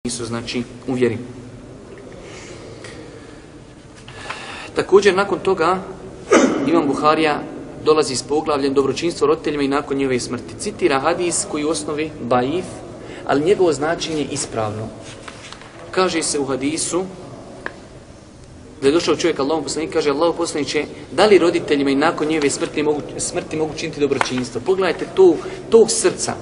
nisu znači u vjeri. Također nakon toga Imam Buharija dolazi s poglavljem dobročinstvo roditeljima i nakon njegove smrti. Citira hadis koji u osnovi daif, ali njegovo značenje je ispravno. Kaže se u hadisu da je došao čovjek Allahov poslanik, kaže Allahov poslaniče, da li roditeljima i nakon njegove smrti mogu činiti dobročinstvo? Pogledajte tog srca.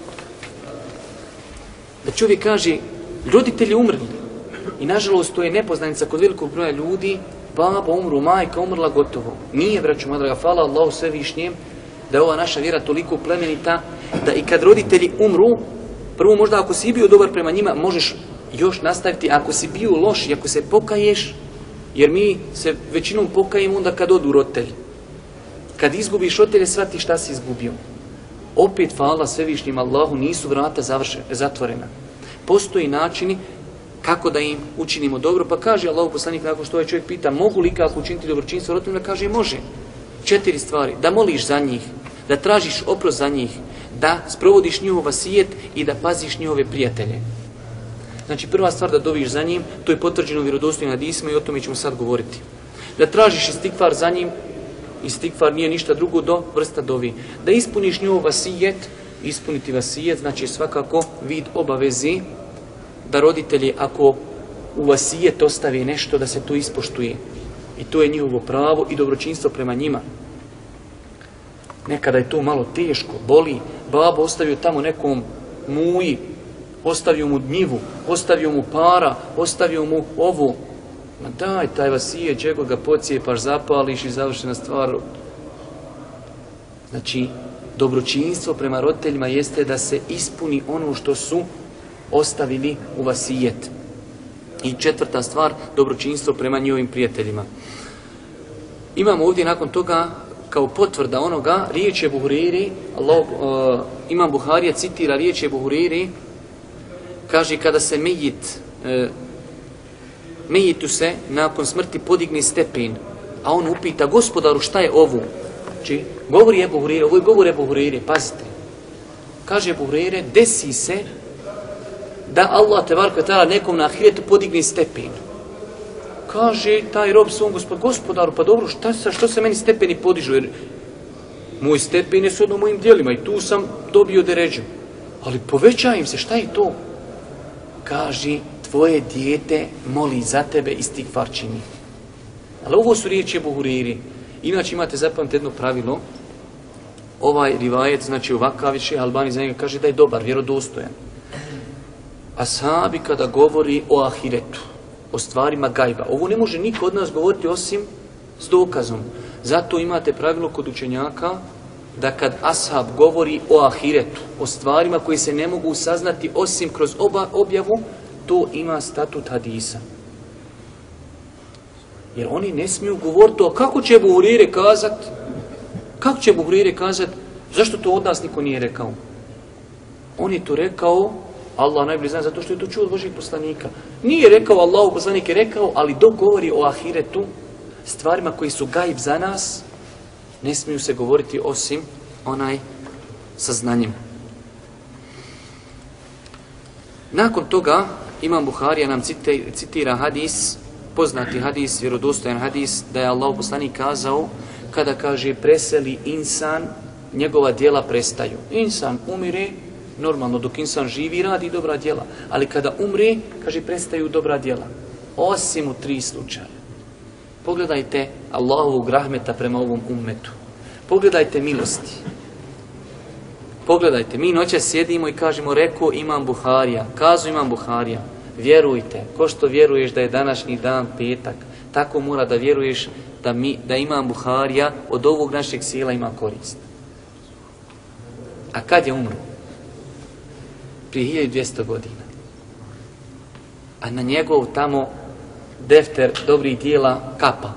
Da čovjek kaže, roditelji umrli. I nažalost to je nepoznanica kod velikog broja ljudi, baba umru, majka umrla, gotovo. Nije, braćo moja draga, hvala Allahu svevišnjem, da je ova naša vjera toliko plemenita, da i kad roditelji umru, prvo možda ako si bio dobar prema njima, možeš još nastaviti, ako si bio loš i ako se pokaješ, jer mi se većinom pokajemo onda kad odu roditelji. Kad izgubiš roditelje, shvati šta si izgubio. Opet, hvala svevišnjem Allahu, nisu vrata zatvorena. Postoji načini kako da im učinimo dobro, pa kaže Allahov poslanik nakon što ovaj čovjek pita mogu li kako učiniti dobročinstvo roditeljima, kaže može. 4 stvari, da moliš za njih, da tražiš oprost za njih, da sprovodiš njihov vasijet i da paziš njihove prijatelje. Znači prva stvar da doviš za njim, to je potvrđeno u vjerodostojnim hadisima i o tome ćemo sad govoriti. Da tražiš istikfar za njim, istikfar nije ništa drugo do vrsta dovi. Da ispuniš njihov vasijet, ispuniti vasijet znači svakako vid obavezi da roditelji ako u vasijet ostavi nešto da se to ispoštuje. I to je njihovo pravo i dobročinstvo prema njima. Nekada je to malo teško, boli. Babo ostavio tamo nekom muji, ostavio mu njivu, ostavio mu para, ostavio mu ovo. Ma daj, taj vasijet, džego ga pocijepaš, zapališ i završena stvar. Znači, dobročinstvo prema roditeljima jeste da se ispuni ono što su ostavili u vasijet. I 4. stvar, dobročinstvo prema njihovim prijateljima. Imamo ovdje nakon toga, kao potvrda onoga, riječ je Ebu Hureyre, Imam Buharija citira riječ je Ebu Hureyre, kaže kada se mejitu se nakon smrti podigne stepen, a on upita gospodaru šta je ovo? Znači, govori Ebu Hureyre, ovo je govor Ebu Hureyre, pazite. Kaže Ebu Hureyre, desi se da Allah tebaraka nekom na ahiretu podigne stepen. Kaže taj rob svom gospodaru, pa dobro, što se meni stepeni podižu? Jer moj stepen je shodno mojim djelima i tu sam dobio deređu. Ali poveća im se, šta je to? Kaže, tvoje dijete moli za tebe i istikfar čini. Ali ovo su riječi Ebu Hureyre. Inače imate zapamtiti jedno pravilo. Ovaj rivajet, znači ovakav više, Albani za njega kaže da je dobar, vjerodostojan. Ashabi kada govori o ahiretu, o stvarima gajba, ovo ne može niko od nas govoriti osim s dokazom. Zato imate pravilo kod učenjaka da kad ashab govori o ahiretu, o stvarima koji se ne mogu saznati osim kroz objavu, to ima statut hadisa. Jer oni ne smiju govoriti o kako će Ebu Hureyre kazati, kako će Ebu Hureyre kazati, zašto to od nas niko nije rekao. On je to rekao, Allah najbolje zna, zato što je to čuo od Božih poslanika. Nije rekao, Allahov poslanik je rekao, ali dok govori o ahiretu, stvarima koji su gajb za nas, ne smiju se govoriti osim onaj sa znanjem. Nakon toga, Imam Buharija nam citira hadis, poznati hadis, vjerodostojan hadis, da je Allahov poslanik kazao, kada kaže preseli insan, njegova djela prestaju. Insan umire, normalno dok insan živi radi dobra djela, ali kada umre, kaže prestaju dobra djela. Osim u 3 slučaja. Pogledajte Allahovog rahmeta prema ovom ummetu. Pogledajte milosti. Pogledajte, mi noćas sjedimo i kažemo rekao Imam Buharija, kazu Imam Buharija. Vjerujte, ko što vjeruješ da je današnji dan petak, tako mora da vjeruješ da Imam Buharija od ovog našeg sjela ima korist. A kad je umro? Prije 1200 godina. A na njegov tamo defter dobrih dijela kapa.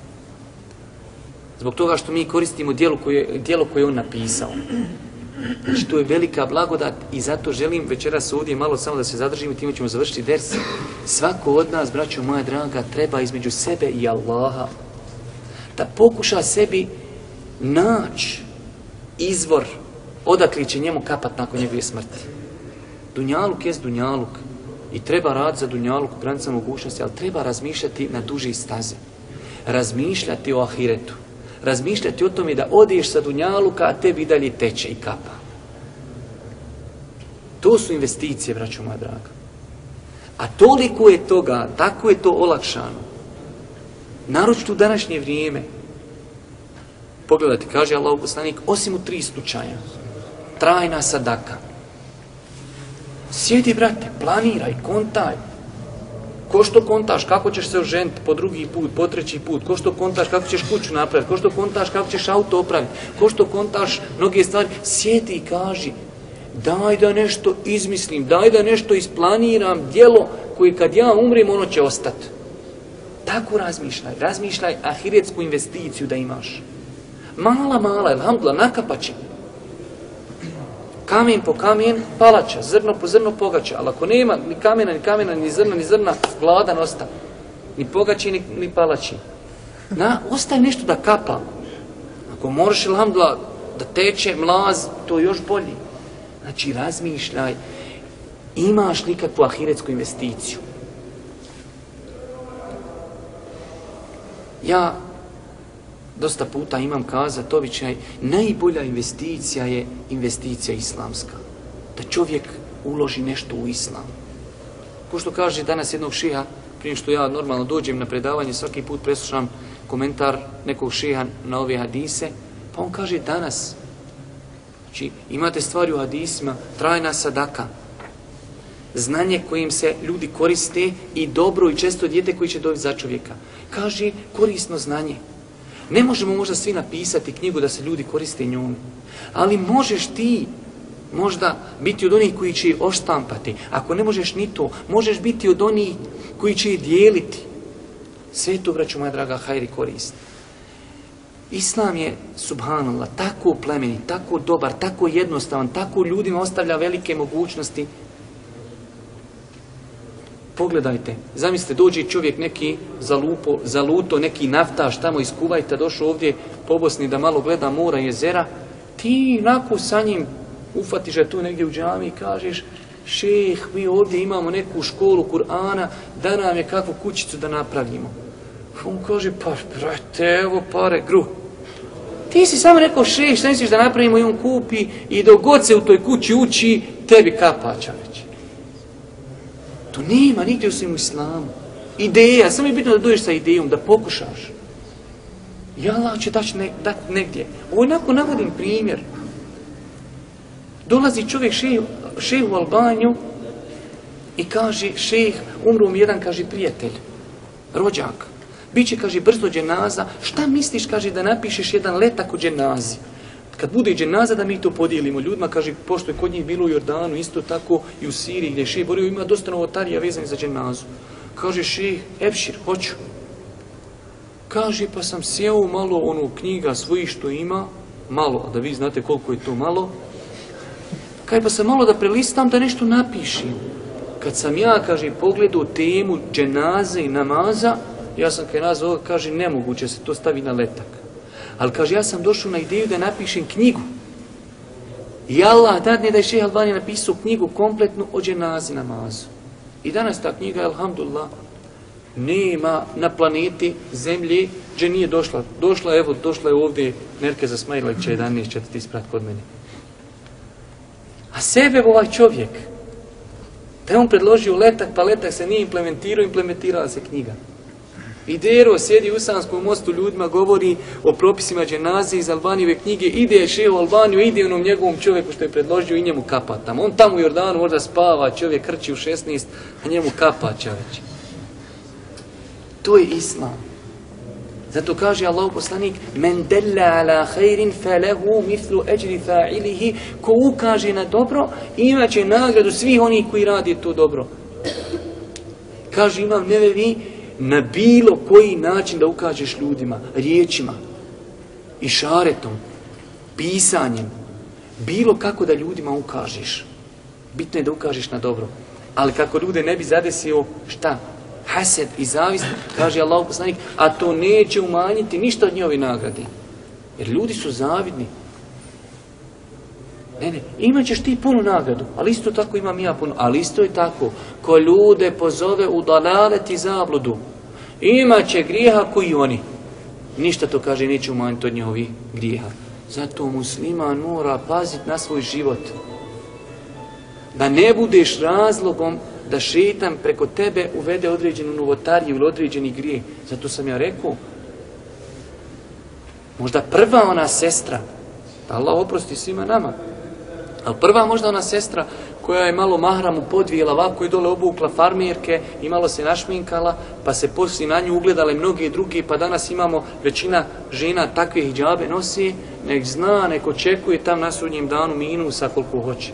Zbog toga što mi koristimo djelo koje je on napisao. Znači to je velika blagodat i zato želim večeras ovdje malo samo da se zadržimo i time ćemo završiti ders. Svako od nas, braćo moja draga, treba između sebe i Allaha da pokuša sebi naći izvor odakle će njemu kapat nakon njegove smrti. Dunjaluk jest dunjaluk. I treba raditi za dunjaluk u granicama mogućnosti, ali treba razmišljati na duži staze. Razmišljati o ahiretu. Razmišljati o tome da odeš sa dunjaluka, a tebi dalje teče i kapa. To su investicije, braćo moja draga. A toliko je toga, tako je to olakšano. Naročito u današnje vrijeme. Pogledajte, kaže Allahov poslanik, osim u 3 slučaja. Trajna sadaka. Sjedi, brate, planiraj, kontaj. Ko što kontaš, kako ćeš se oženiti po 2. put, po 3. put, ko što kontaš, kako ćeš kuću napraviti, ko što kontaš, kako ćeš auto opraviti, ko što kontaš mnoge stvari. Sjedi i kaži, daj da nešto izmislim, daj da nešto isplaniram, djelo koje kad ja umrem, ono će ostati. Tako razmišljaj ahiretsku investiciju da imaš. Mala, alhamdulillah, nakapat će. Kamen po kamen, palača, zrno po zrno, pogača. Ali ako nema ni kamena, ni zrna, gladan osta. Ni pogači, ni palači. Ostaje nešto da kapa. Ako moraš, alhamdulillah, da teče mlaz, to je još bolji. Znači, razmišljaj, imaš li kakvu ahiretsku investiciju? Ja dosta puta imam kazat običaj, najbolja investicija je investicija islamska. Da čovjek uloži nešto u islam. Ko što kaže danas jednog šeha, prije što ja normalno dođem na predavanje, svaki put preslušam komentar nekog šeha na ove hadise, pa on kaže danas, znači imate stvari u hadisima, trajna sadaka, znanje kojim se ljudi koriste i dobro i često dijete koji će dobiti za čovjeka. Kaže korisno znanje. Ne možemo možda svi napisati knjigu da se ljudi koriste njom, ali možeš ti možda biti od onih koji će je oštampati. Ako ne možeš ni to, možeš biti od onih koji će je dijeliti. Sve to, braćo moja draga, hajri korist. Islam je, subhanallah, tako plemenit, tako dobar, tako jednostavan, tako ljudima ostavlja velike mogućnosti. Pogledajte, zamislite, dođe čovjek neki zaluto, neki naftaš tamo iz Kuvajta, došao ovdje po Bosni da malo gleda mora i jezera, ti onako sa njim ufatiš ga tu negdje u džami i kažeš, šejh, mi ovdje imamo neku školu Kur'ana, da nam je kakvu kućicu da napravimo. On kaže, pa brate, evo pare, gruh. Ti si samo rekao, šejh, šta misliš da napravimo i on kupi i dok god se u toj kući uči, tebi kapača već. To nema nigdje u svim islamu. Ideja, samo je bitno da dođeš sa idejom, da pokušaš. I Allah će dati negdje. Ovo onako navodim primjer. Dolazi čovjek šejh u Albaniju i kaže, šejh, umro mi jedan, kaže, prijatelj, rođak. Biće, kaže, brzo dženaza. Šta misliš, kaže, da napišeš jedan letak u dženazi? Kad bude dženaza da mi to podijelimo ljudima, kaže, pošto je kod njih bilo u Jordanu, isto tako i u Siriji gdje je šejh borio, ima dosta novotarija vezanih za dženazu. Kaže šejh, epšir, hoću. Kaže, pa sam sjeo malo knjiga svojih što ima, malo, da vi znate koliko je to malo. Kaže, pa sam malo da prelistam da nešto napišem. Kad sam ja, kaže, pogledao temu dženaze i namaza, ja sam kaj nazvao, kaže, nemoguće se to stavi na letak. Ali kaže, ja sam došao na ideju da napišem knjigu. I Allah dadne da je šejh Albani napisao knjigu kompletnu o dženazi namazu. I danas ta knjiga, alhamdulillah, nema na planeti zemlje gdje nije došla. Došla je ovdje Nerkeza Smajlagića 11, ćete isprat kod mene. A sebe ovaj čovjek, da je on predložio letak, pa letak se nije implementirao, implementirala se knjiga. Idero sjedi u Sanskom mostu, ljudima govori o propisima dženaze iz Albanijeve knjige, ide šejh u Albaniju, ide onom njegovom čovjeku što je predložio i njemu kapa tamo. On tamo u Jordanu možda spava, čovjek krči u 16, a njemu kapa čovječ. To je islam. Zato kaže Allahov poslanik, men della ala khairin falahu mithlu ajri fa'ilihi, ko ukaže na dobro, imaće nagradu svih onih koji radi to dobro. Kaže Imam Nevevi, na bilo koji način da ukažeš ljudima, riječima, išaretom, pisanjem, bilo kako da ljudima ukažeš. Bitno je da ukažeš na dobro. Ali kako ljude ne bi zadesio, šta? Hased i zavist, kaže Allahov poslanik, a to neće umanjiti ništa od njihove nagrade. Jer ljudi su zavidni. Ne, imat ćeš ti punu nagradu, ali isto tako imam ja puno. Ali isto je tako, ko ljude pozove u dalalet i zabludu, imat će grijeha koji oni. Ništa to, kaže, neće umanjiti od njihovih grijeha. Zato musliman mora paziti na svoj život. Da ne budeš razlogom da šeitan preko tebe uvede određenu novotariju ili određeni grijeh. Zato sam ja rekao, možda prva ona sestra, da Allah oprosti svima nama, ali prva možda ona sestra koja je malo mahramu podvijela, ovako i dole obukla farmerke i malo se našminkala, pa se poslije na nju ugledale mnoge druge, pa danas imamo većina žena takve hidžabe nosi, nek zna, nek očekuje tam na sudnjem danu minusa koliko hoće.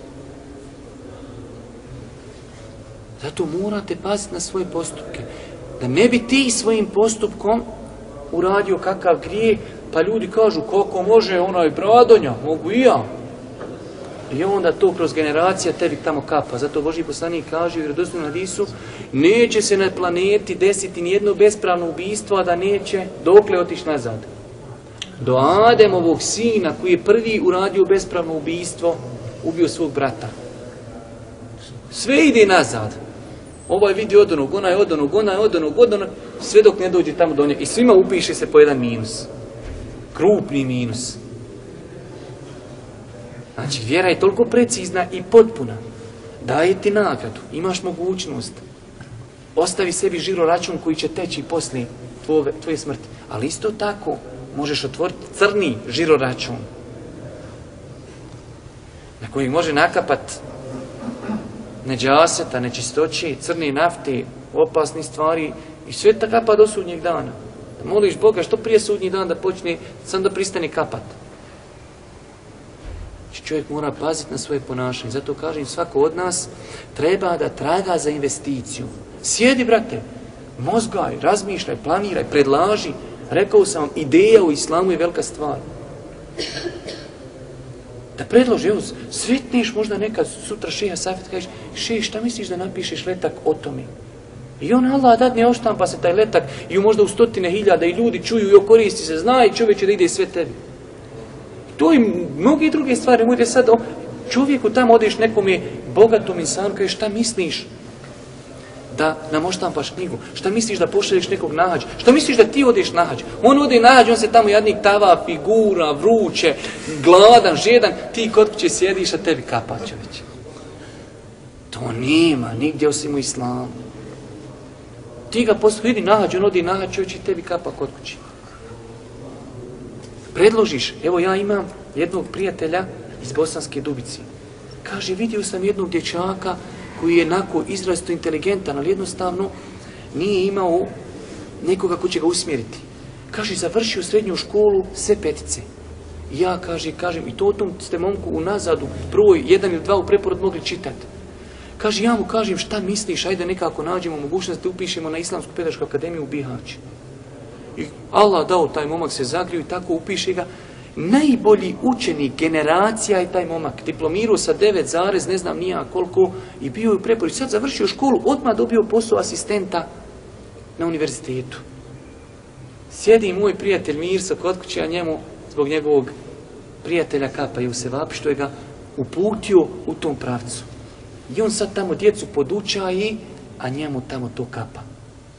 Zato morate paziti na svoje postupke. Da ne bi ti svojim postupkom uradio kakav grijeh, pa ljudi kažu kako može onaj Bradonja, mogu i ja. I onda to kroz generacija tebi tamo kapa. Zato Božji poslanik kaže u vjerodostojnom hadisu, neće se na planeti desiti nijedno bespravno ubistvo, a da neće dokle otići nazad. Do Ademovog sina koji je prvi uradio bespravno ubistvo, ubio svog brata. Sve ide nazad. Ovaj vidi od onog, onaj od onog, onaj od onog, sve dok ne dođe tamo do njega. I svima upiše se po jedan minus. Krupni minus. Znači, vjera je toliko precizna i potpuna. Daje ti nagradu, imaš mogućnost. Ostavi sebi žiro račun koji će teći poslije tvoje smrti. Ali isto tako možeš otvoriti crni žiro račun na koji može nakapat neđaseta, nečistoće, crne nafte, opasnih stvari i sve ta kapa do sudnjeg dana. Da moliš Boga što prije sudnji dan da počne, sam da pristane kapat. Čovjek mora paziti na svoje ponašanje. Zato kažem, svako od nas treba da traga za investiciju. Sjedi, brate, mozgaj, razmišljaj, planiraj, predlaži. Rekao sam vam, ideja u islamu je velika stvar. Da predloži, evo, sretneš možda nekad sutra šeha Safet, kažeš, šeha, šta misliš da napišeš letak o tome? I on Allah dadne oštampa se taj letak i možda u 100.000 i ljudi čuju i okoristi se, zna i čovječe da ide sve tebi. To i mnogi druge stvari. Možete sad čovjeku tamo odeš nekome bogatom insanu, kažeš šta misliš da nam oštampaš knjigu, šta misliš da pošalješ nekog na hađ, šta misliš da ti odeš na hađ. On ode na hađ, on se tamo jadnik tava, figura, vruće, gladan, žedan, ti kod kuće sjediš, a tebi kapa čovječe. To nema nigdje osim u islamu. Ti ga idi na hađ, on ode na hađ, čovječe, tebi kapa kod kuće. Predložiš, evo ja imam jednog prijatelja iz Bosanske Dubice. Kaže, vidio sam jednog dječaka koji je onako izrazito inteligentan, ali jednostavno nije imao nekoga ko će ga usmjeriti. Kaže, završio srednju školu, sve petice. Ja, kažem, i to o tom ste momku unazad, u prvoj, 1 ili 2 u preporod mogli čitati. Kaže, ja mu kažem, šta misliš, ajde nekako nađemo mogućnost da upišemo na Islamsku pedagošku akademiju u Bihać. I Allah dao, taj momak se zagrio i tako upiše ga. Najbolji učenik generacija je taj momak. Diplomirao sa 9, ne znam nija koliko i bio je u preporu. Sad završio školu, odmah dobio posao asistenta na univerzitetu. Sjedi moj prijatelj Mirsa kod kuće, a njemu zbog njegovog prijatelja kapaju se vapi što je ga uputio u tom pravcu. I on sad tamo djecu podučaje, a njemu tamo to kapa.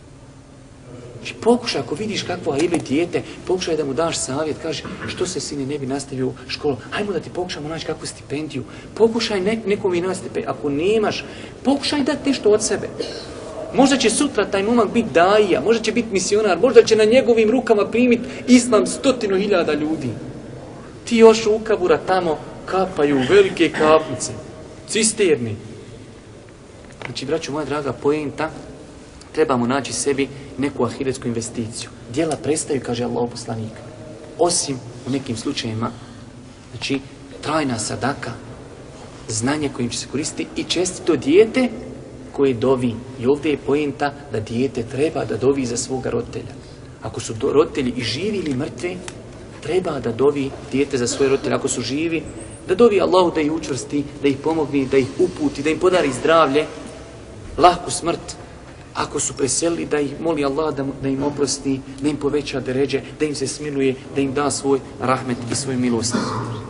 Znači, pokušaj, ako vidiš kakvo je dijete, pokušaj da mu daš savjet, kaže, što se sine ne bi nastavio školu, hajmo da ti pokušamo naći kakvu stipendiju, pokušaj nekom i naći stipendiju, ako nemaš, pokušaj dati nešto od sebe. Možda će sutra taj momak biti daija, možda će biti misionar, možda će na njegovim rukama primiti islam 100.000 ljudi. Ti još u kabura tamo kapaju velike kapnice, cisterni. Znači, braćo moja draga, poenta, trebamo naći sebi neku ahiretsku investiciju. Djela prestaju, kaže Allah poslanik, osim u nekim slučajevima, znači trajna sadaka, znanje kojim će se koristiti i čestito dijete koje dovi. I ovdje je poenta da dijete treba da dovi za svoga roditelja. Ako su roditelji i živi ili mrtvi, treba da dovi dijete za svoje roditelje. Ako su živi, da dovi Allahu da ih učvrsti, da ih pomogne, da ih uputi, da im podari zdravlje, lahku smrt. Ako su preselili, da ih moli Allah da im oprosti, da im poveća deređe, da im se smiluje, da im da svoj rahmet i svoju milost.